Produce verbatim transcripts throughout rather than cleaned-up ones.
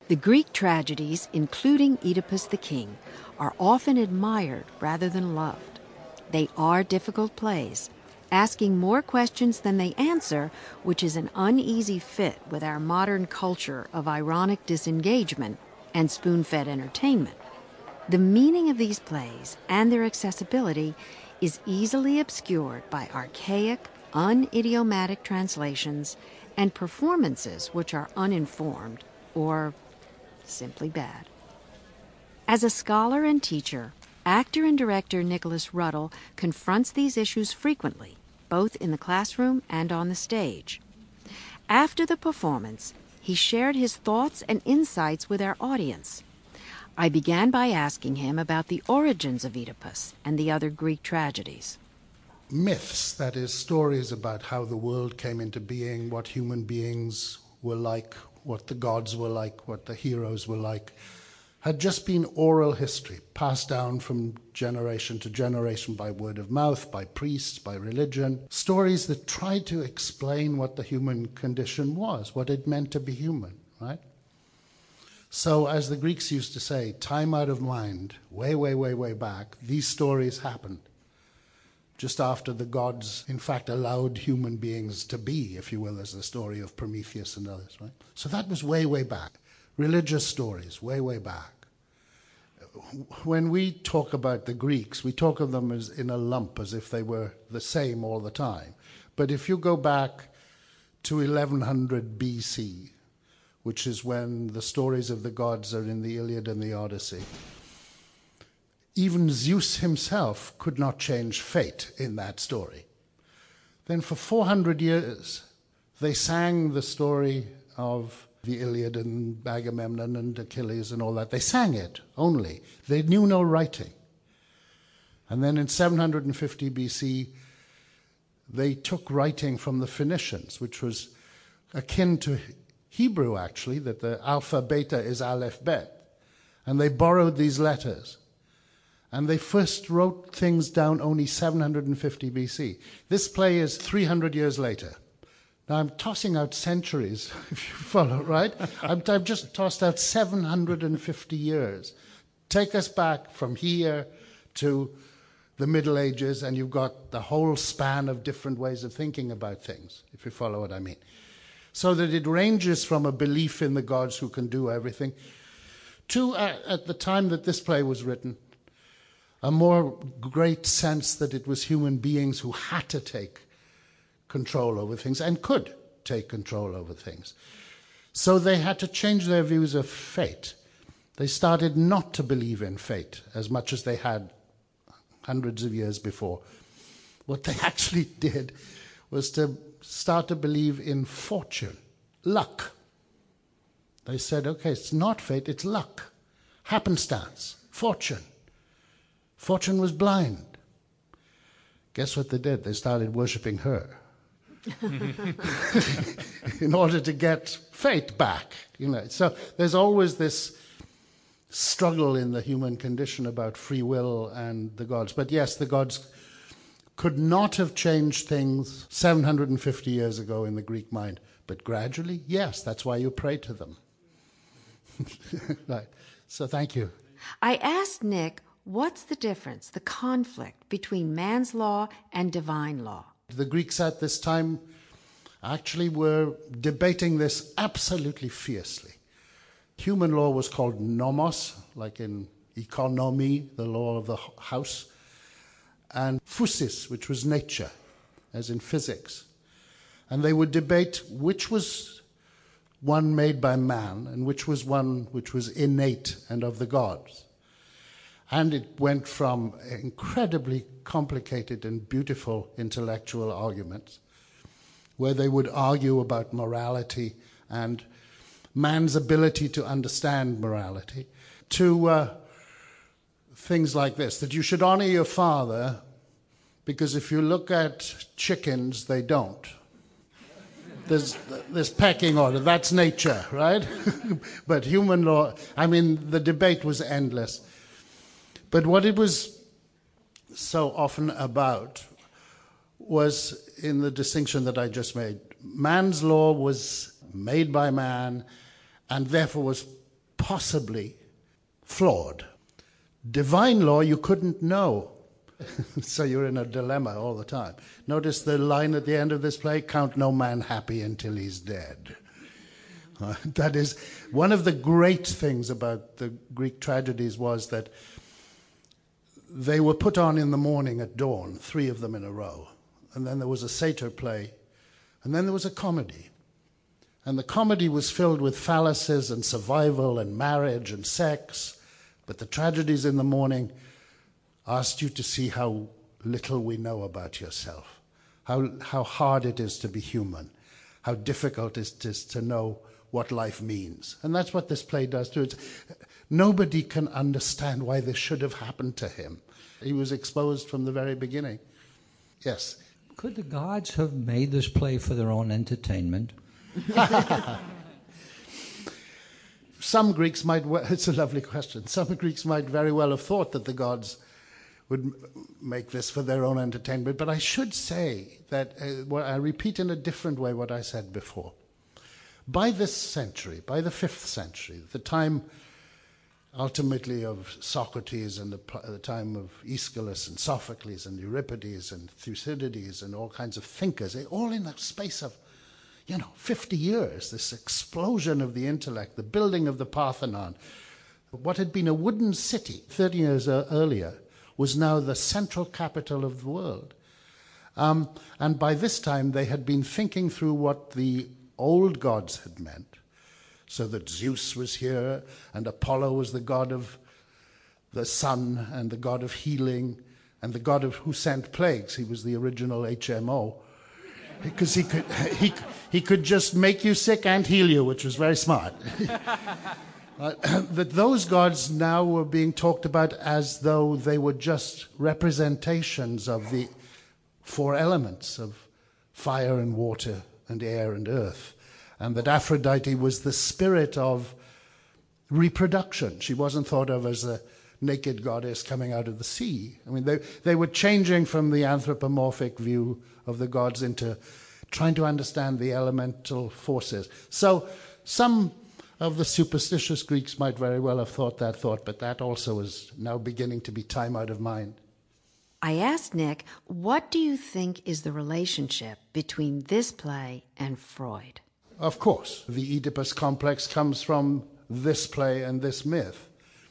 The Greek tragedies, including Oedipus the King, are often admired rather than loved. They are difficult plays, asking more questions than they answer, which is an uneasy fit with our modern culture of ironic disengagement and spoon-fed entertainment. The meaning of these plays and their accessibility is easily obscured by archaic, unidiomatic translations and performances which are uninformed or simply bad. As a scholar and teacher, actor and director Nicholas Ruddle confronts these issues frequently, both in the classroom and on the stage. After the performance, he shared his thoughts and insights with our audience. I began by asking him about the origins of Oedipus and the other Greek tragedies. Myths, that is, stories about how the world came into being, what human beings were like, what the gods were like, what the heroes were like, had just been oral history, passed down from generation to generation by word of mouth, by priests, by religion. Stories that tried to explain what the human condition was, what it meant to be human, right? So, as the Greeks used to say, time out of mind, way, way, way, way back, these stories happened just after the gods, in fact, allowed human beings to be, if you will, as the story of Prometheus and others, right? So that was way, way back. Religious stories, way, way back. When we talk about the Greeks, we talk of them as in a lump, as if they were the same all the time. But if you go back to eleven hundred B C, which is when the stories of the gods are in the Iliad and the Odyssey, even Zeus himself could not change fate in that story. Then for four hundred years, they sang the story of the Iliad and Agamemnon and Achilles and all that. They sang it only. They knew no writing. And then in seven hundred fifty B C, they took writing from the Phoenicians, which was akin to Hebrew, actually, that the alpha, beta is aleph, bet. And they borrowed these letters. And they first wrote things down only seven hundred fifty B C. This play is three hundred years later. Now, I'm tossing out centuries, if you follow, right? I'm, I've just tossed out seven hundred fifty years. Take us back from here to the Middle Ages, and you've got the whole span of different ways of thinking about things, if you follow what I mean. So that it ranges from a belief in the gods who can do everything to, uh, at the time that this play was written, a more great sense that it was human beings who had to take control over things and could take control over things. So they had to change their views of fate. They started not to believe in fate as much as they had hundreds of years before. What they actually did was to start to believe in fortune, luck. They said, okay, it's not fate, it's luck, happenstance, fortune. Fortune was blind. Guess what they did? They started worshipping her in order to get fate back. You know, so there's always this struggle in the human condition about free will and the gods. But yes, the gods could not have changed things seven hundred fifty years ago in the Greek mind. But gradually, yes, that's why you pray to them. Right. So thank you. I asked Nick, what's the difference, the conflict between man's law and divine law? The Greeks at this time actually were debating this absolutely fiercely. Human law was called nomos, like in economy, the law of the house, and physis, which was nature, as in physics. And they would debate which was one made by man and which was one which was innate and of the gods. And it went from incredibly complicated and beautiful intellectual arguments, where they would argue about morality and man's ability to understand morality, to uh, things like this, that you should honor your father, because if you look at chickens, they don't. There's, there's pecking order, that's nature, right? But human law, I mean, the debate was endless. But what it was so often about was in the distinction that I just made. Man's law was made by man and therefore was impossibly flawed. Divine law you couldn't know. So you're in a dilemma all the time. Notice the line at the end of this play, count no man happy until he's dead. Uh, that is, one of the great things about the Greek tragedies was that they were put on in the morning at dawn, three of them in a row. And then there was a satyr play, and then there was a comedy. And the comedy was filled with fallacies and survival and marriage and sex. But the tragedies in the morning asked you to see how little we know about yourself, how, how hard it is to be human, how difficult it is to know what life means. And that's what this play does too. It's, nobody can understand why this should have happened to him. He was exposed from the very beginning. Yes? Could the gods have made this play for their own entertainment? Some Greeks might, it's a lovely question, some Greeks might very well have thought that the gods would make this for their own entertainment. But I should say that, uh, well, I repeat in a different way what I said before. By this century, by the fifth century, the time ultimately of Socrates and the, the time of Aeschylus and Sophocles and Euripides and Thucydides and all kinds of thinkers, all in a space of, you know, fifty years, this explosion of the intellect, the building of the Parthenon. What had been a wooden city thirty years earlier was now the central capital of the world. Um, and by this time, they had been thinking through what the old gods had meant. So that Zeus was here, and Apollo was the god of the sun, and the god of healing, and the god of who sent plagues. He was the original H M O. Because he could, he, he could just make you sick and heal you, which was very smart. Uh, that those gods now were being talked about as though they were just representations of the four elements of fire and water and air and earth, and that Aphrodite was the spirit of reproduction. She wasn't thought of as a naked goddess coming out of the sea. I mean, they, they were changing from the anthropomorphic view of the gods into trying to understand the elemental forces. So some of the superstitious Greeks might very well have thought that thought, but that also is now beginning to be time out of mind. I asked Nick, what do you think is the relationship between this play and Freud? Of course, the Oedipus complex comes from this play and this myth.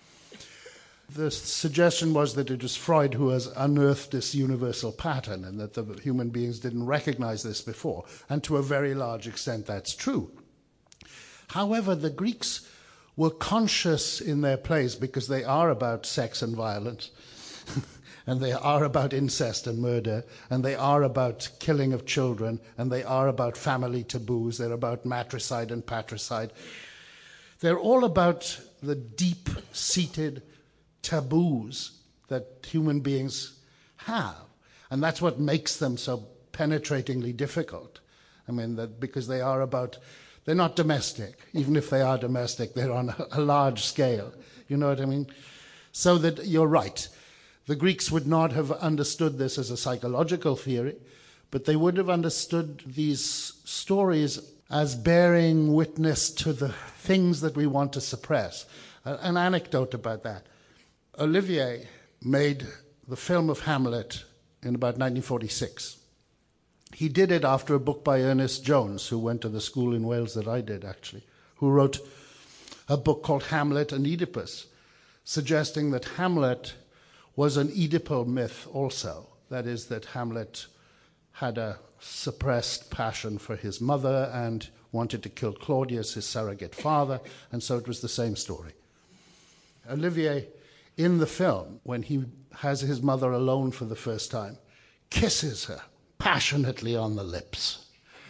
The suggestion was that it was Freud who has unearthed this universal pattern and that the human beings didn't recognize this before. And to a very large extent, that's true. However, the Greeks were conscious in their plays, because they are about sex and violence, and they are about incest and murder, and they are about killing of children, and they are about family taboos, they're about matricide and patricide. They're all about the deep-seated taboos that human beings have. And that's what makes them so penetratingly difficult. I mean, that because they are about, they're not domestic. Even if they are domestic, they're on a large scale. You know what I mean? So that you're right. The Greeks would not have understood this as a psychological theory, but they would have understood these stories as bearing witness to the things that we want to suppress. Uh, an anecdote about that. Olivier made the film of Hamlet in about nineteen forty-six. He did it after a book by Ernest Jones, who went to the school in Wales that I did, actually, who wrote a book called Hamlet and Oedipus, suggesting that Hamlet was an Oedipal myth also. That is, that Hamlet had a suppressed passion for his mother and wanted to kill Claudius, his surrogate father, and so it was the same story. Olivier, in the film, when he has his mother alone for the first time, kisses her passionately on the lips.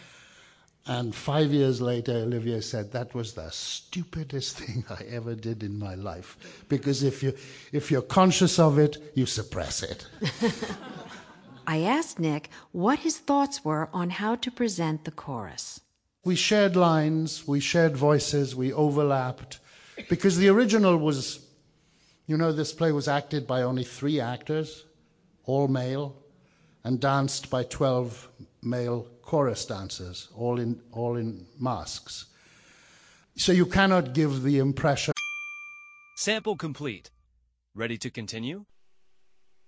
And five years later, Olivier said, that was the stupidest thing I ever did in my life. Because if, you, if you're conscious of it, you suppress it. I asked Nick what his thoughts were on how to present the chorus. We shared lines, we shared voices, we overlapped. Because the original was, you know, this play was acted by only three actors, all male, and danced by twelve male chorus dancers, all in all in masks. So you cannot give the impression Sample complete. Ready to continue?